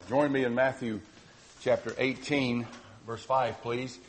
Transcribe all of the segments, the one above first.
Join me in Matthew chapter 18, verse 5, please.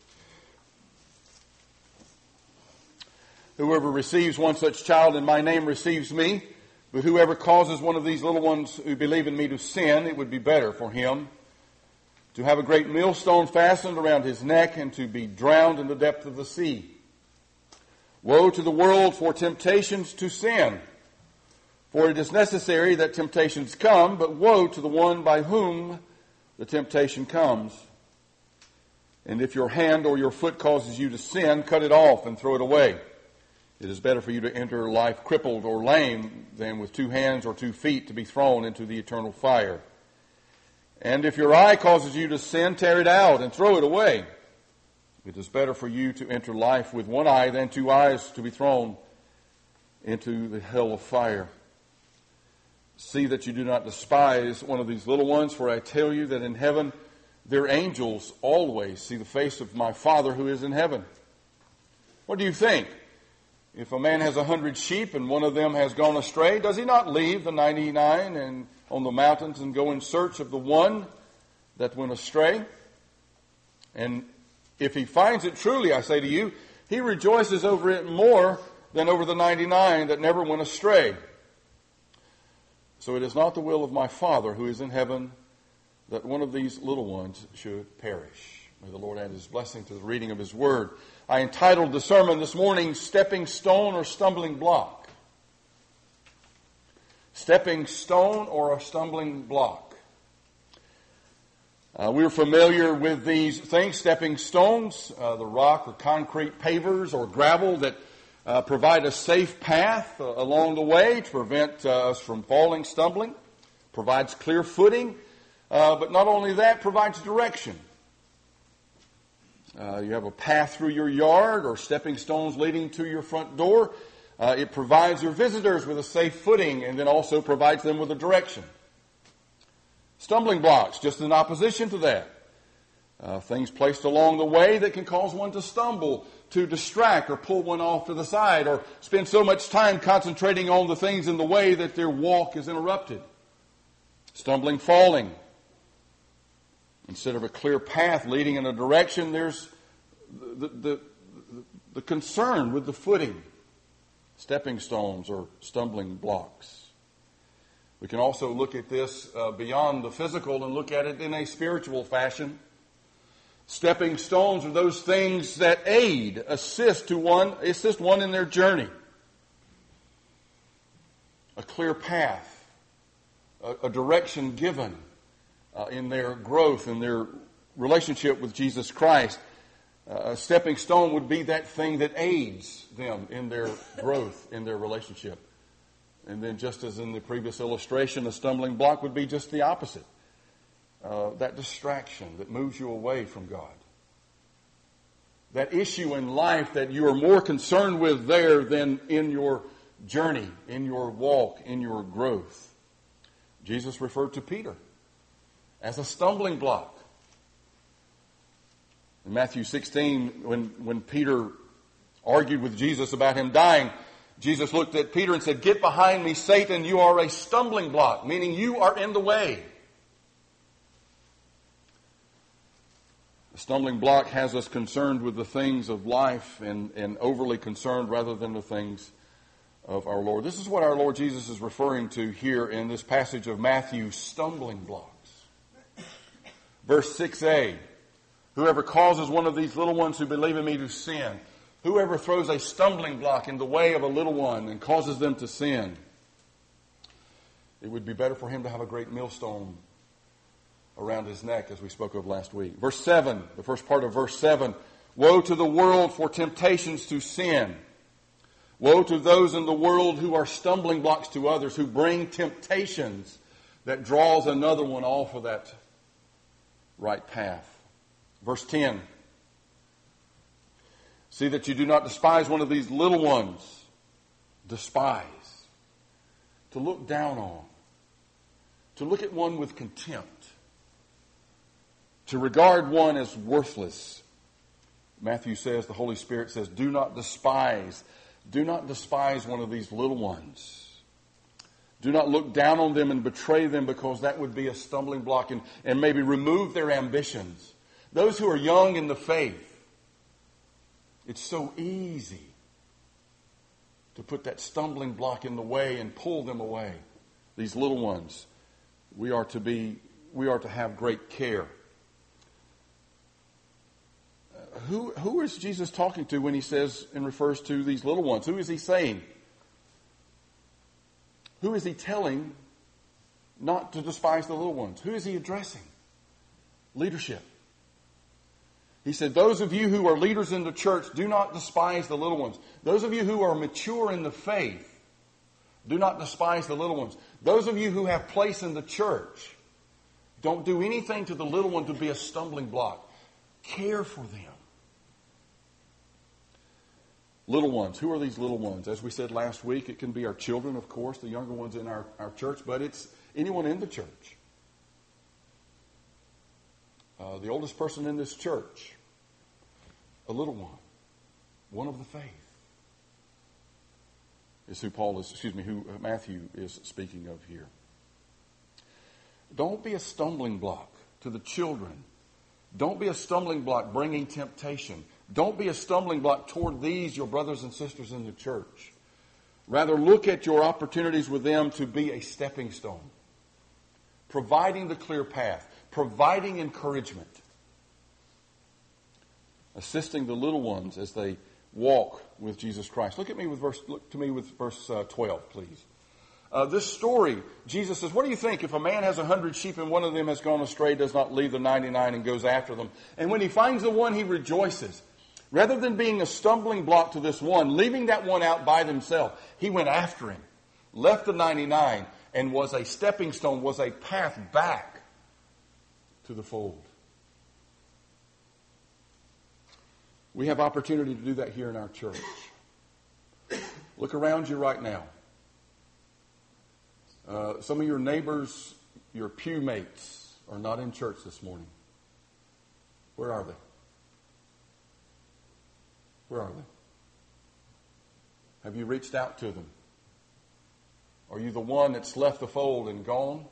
Whoever receives one such child in my name receives me, but whoever causes one of these little ones who believe in me to sin, it would be better for him to have a great millstone fastened around his neck and to be drowned in the depth of the sea. Woe to the world for temptations to sin, for it is necessary that temptations come, but woe to the one by whom the temptation comes. And if your hand or your foot causes you to sin, cut it off and throw it away. It is better for you to enter life crippled or lame than with 2 hands or 2 feet to be thrown into the eternal fire. And if your eye causes you to sin, tear it out and throw it away. It is better for you to enter life with 1 eye than 2 eyes to be thrown into the hell of fire. See that you do not despise one of these little ones, for I tell you that in heaven their angels always see the face of my Father who is in heaven. What do you think? If a man has 100 sheep and one of them has gone astray, does he not leave the 99 and on the mountains and go in search of the one that went astray? And if he finds it, truly I say to you, he rejoices over it more than over the 99 that never went astray. So it is not the will of my Father who is in heaven that one of these little ones should perish. May the Lord add his blessing to the reading of his word. I entitled the sermon this morning, Stepping Stone or Stumbling Block. Stepping stone or a stumbling block. We're familiar with these things, stepping stones, the rock or concrete pavers or gravel that provide a safe path along the way to prevent us from falling, stumbling, provides clear footing, but not only that, provides direction. You have a path through your yard or stepping stones leading to your front door. It provides your visitors with a safe footing and then also provides them with a direction. Stumbling blocks, just in opposition to that. Things placed along the way that can cause one to stumble, to distract or pull one off to the side, or spend so much time concentrating on the things in the way that their walk is interrupted. Stumbling, falling. Instead of a clear path leading in a direction, there's the concern with the footing. Stepping stones or stumbling blocks. We can also look at this beyond the physical and look at it in a spiritual fashion. Stepping stones are those things that aid, assist one in their journey. A clear path, a direction given in their growth, in their relationship with Jesus Christ. A stepping stone would be that thing that aids them in their growth, in their relationship. And then just as in the previous illustration, a stumbling block would be just the opposite. That distraction that moves you away from God. That issue in life that you are more concerned with there than in your journey, in your walk, in your growth. Jesus referred to Peter as a stumbling block. In Matthew 16, when Peter argued with Jesus about him dying, Jesus looked at Peter and said, "Get behind me, Satan, you are a stumbling block," meaning you are in the way. The stumbling block has us concerned with the things of life and overly concerned rather than the things of our Lord. This is what our Lord Jesus is referring to here in this passage of Matthew, stumbling blocks. Verse 6a, whoever causes one of these little ones who believe in me to sin, whoever throws a stumbling block in the way of a little one and causes them to sin, it would be better for him to have a great millstone around his neck, as we spoke of last week. Verse 7, the first part of verse 7, woe to the world for temptations to sin. Woe to those in the world who are stumbling blocks to others, who bring temptations that draws another one off of that right path. Verse 10, see that you do not despise one of these little ones. Despise. To look down on. To look at one with contempt. To regard one as worthless. Matthew says, the Holy Spirit says, do not despise one of these little ones. Do not look down on them and betray them, because that would be a stumbling block and maybe remove their ambitions. Those who are young in the faith, it's so easy to put that stumbling block in the way and pull them away. These little ones, we are to have great care. Who is Jesus talking to when he says and refers to these little ones? Who is he saying? Who is he telling not to despise the little ones? Who is he addressing? Leadership. He said, those of you who are leaders in the church, do not despise the little ones. Those of you who are mature in the faith, do not despise the little ones. Those of you who have place in the church, don't do anything to the little one to be a stumbling block. Care for them. Little ones. Who are these little ones? As we said last week, it can be our children, of course, the younger ones in our church, but it's anyone in the church. The oldest person in this church, a little one of the faith, is who Matthew is speaking of here. Don't be a stumbling block to the children. Don't be a stumbling block bringing temptation. Don't be a stumbling block toward these, your brothers and sisters in the church. Rather, look at your opportunities with them to be a stepping stone, providing the clear path, providing encouragement, assisting the little ones as they walk with Jesus Christ. Look to me with verse 12, please. This story, Jesus says, what do you think if a man has 100 sheep and one of them has gone astray, does not leave the 99 and goes after them? And when he finds the one, he rejoices. Rather than being a stumbling block to this one, leaving that one out by themselves, he went after him, left the 99, and was a stepping stone, was a path back to the fold. We have opportunity to do that here in our church. Look around you right now. Some of your neighbors, your pew mates, are not in church this morning. Where are they? Where are they? Have you reached out to them? Are you the one that's left the fold and gone?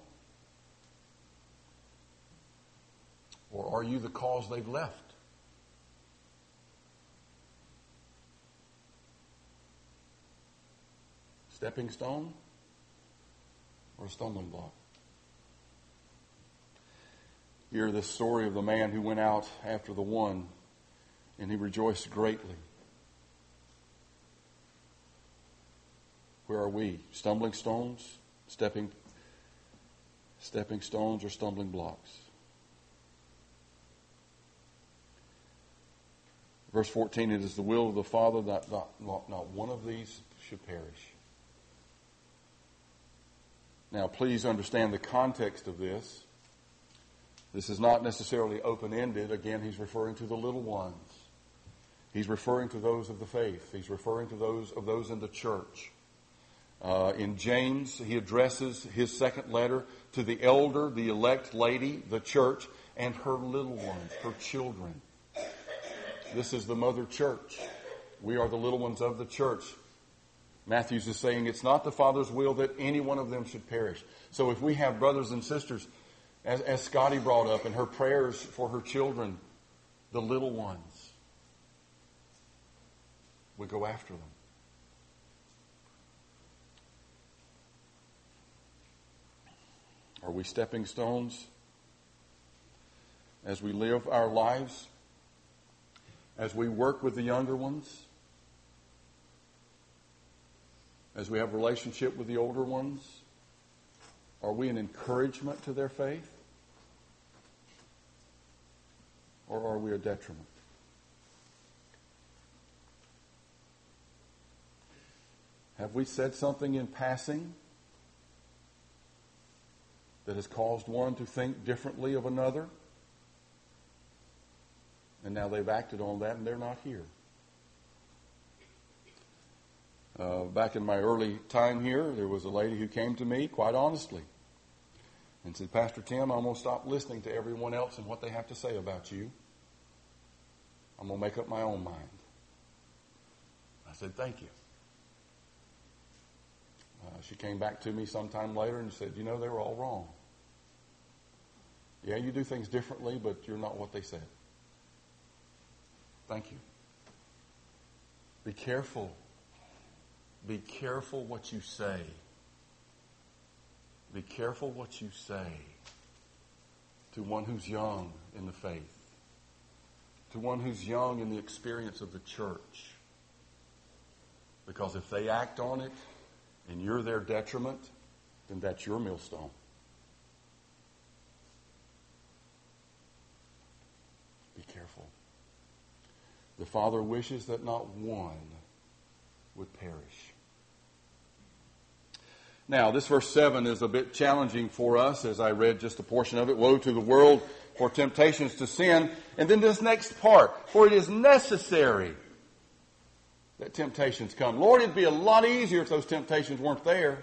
Or are you the cause they've left? Stepping stone or a stumbling block? Hear this story of the man who went out after the one, and he rejoiced greatly. Where are we? Stumbling stones? Stepping stones or stumbling blocks? Verse 14, it is the will of the Father that not one of these should perish. Now, please understand the context of this. This is not necessarily open-ended. Again, he's referring to the little ones. He's referring to those of the faith. He's referring to those in the church. In James, he addresses his second letter to the elder, the elect lady, the church, and her little ones, her children. This is the mother church. We are the little ones of the church. Matthews is saying it's not the Father's will that any one of them should perish. So if we have brothers and sisters, as Scotty brought up in her prayers for her children, the little ones, we go after them. Are we stepping stones as we live our lives, as we work with the younger ones, as we have a relationship with the older ones? Are we an encouragement to their faith? Or are we a detriment? Have we said something in passing that has caused one to think differently of another? And now they've acted on that and they're not here. Back in my early time here, there was a lady who came to me quite honestly and said, Pastor Tim, I'm going to stop listening to everyone else and what they have to say about you. I'm going to make up my own mind. I said, thank you. She came back to me sometime later and said, they were all wrong. Yeah, you do things differently, but you're not what they said. Thank you. Be careful. Be careful what you say. Be careful what you say to one who's young in the faith, to one who's young in the experience of the church. Because if they act on it and you're their detriment, then that's your millstone. Be careful. The Father wishes that not one would perish. Now, this verse 7 is a bit challenging for us as I read just a portion of it. Woe to the world for temptations to sin. And then this next part, for it is necessary that temptations come. Lord, it'd be a lot easier if those temptations weren't there.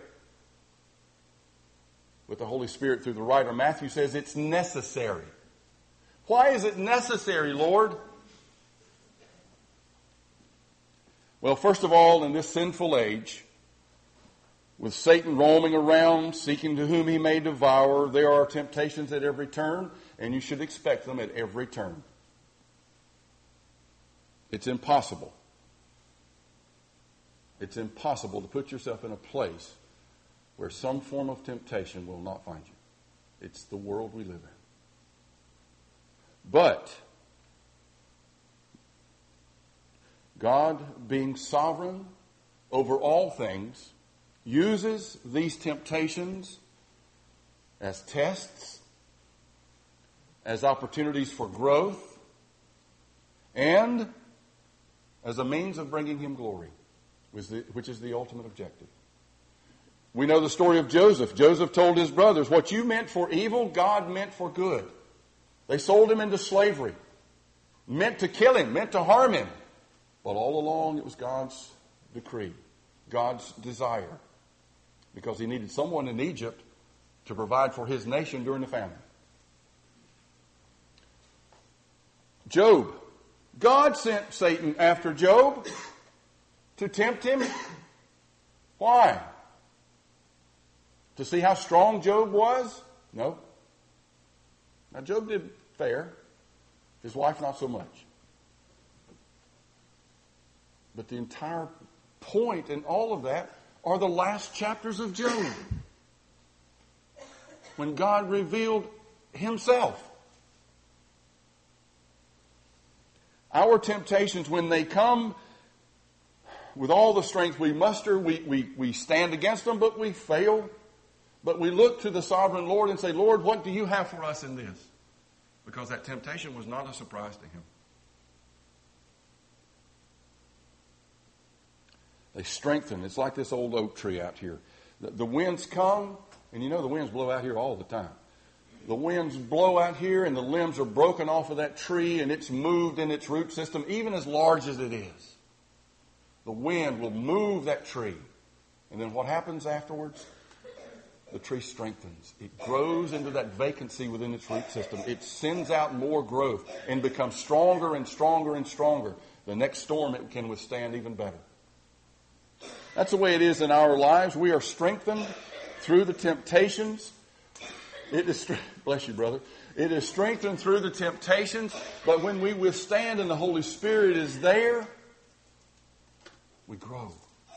But the Holy Spirit, through the writer Matthew, says it's necessary. Why is it necessary, Lord? Well, first of all, in this sinful age, with Satan roaming around, seeking to whom he may devour, there are temptations at every turn, and you should expect them at every turn. It's impossible. It's impossible to put yourself in a place where some form of temptation will not find you. It's the world we live in. But God, being sovereign over all things, uses these temptations as tests, as opportunities for growth, and as a means of bringing him glory, which is the ultimate objective. We know the story of Joseph. Joseph told his brothers, what you meant for evil, God meant for good. They sold him into slavery, meant to kill him, meant to harm him. But all along it was God's decree, God's desire, because he needed someone in Egypt to provide for his nation during the famine. Job. God sent Satan after Job to tempt him. Why? To see how strong Job was? No. Now Job did fair. His wife not so much. But the entire point in all of that are the last chapters of Job, when God revealed himself. Our temptations, when they come with all the strength we muster, we stand against them, but we fail. But we look to the sovereign Lord and say, Lord, what do you have for us in this? Because that temptation was not a surprise to him. They strengthen. It's like this old oak tree out here. The winds come, and you know the winds blow out here all the time. The winds blow out here, and the limbs are broken off of that tree, and it's moved in its root system, even as large as it is. The wind will move that tree. And then what happens afterwards? The tree strengthens. It grows into that vacancy within its root system. It sends out more growth and becomes stronger and stronger and stronger. The next storm it can withstand even better. That's the way it is in our lives. We are strengthened through the temptations. Bless you, brother. It is strengthened through the temptations, but when we withstand and the Holy Spirit is there, we grow.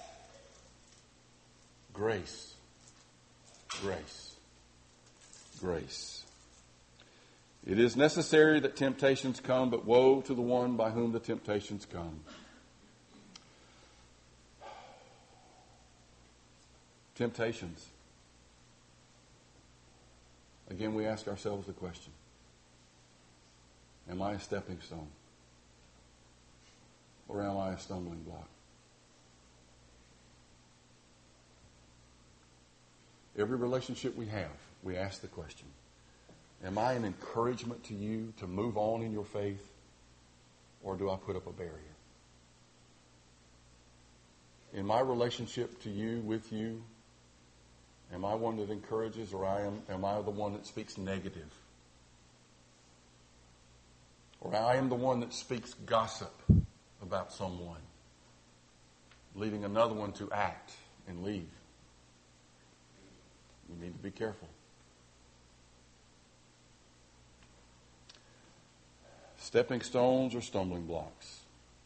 Grace. Grace. Grace. It is necessary that temptations come, but woe to the one by whom the temptations come. Temptations. Again, we ask ourselves the question, am I a stepping stone? Or am I a stumbling block? Every relationship we have, we ask the question, am I an encouragement to you to move on in your faith? Or do I put up a barrier? In my relationship to you, with you, am I one that encourages, or am I the one that speaks negative? Or I am the one that speaks gossip about someone, leading another one to act and leave? You need to be careful. Stepping stones or stumbling blocks.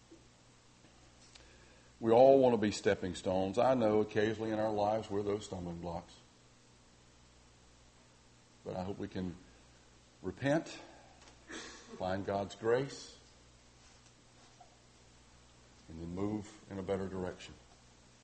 We all want to be stepping stones. I know occasionally in our lives we're those stumbling blocks. But I hope we can repent, find God's grace, and then move in a better direction.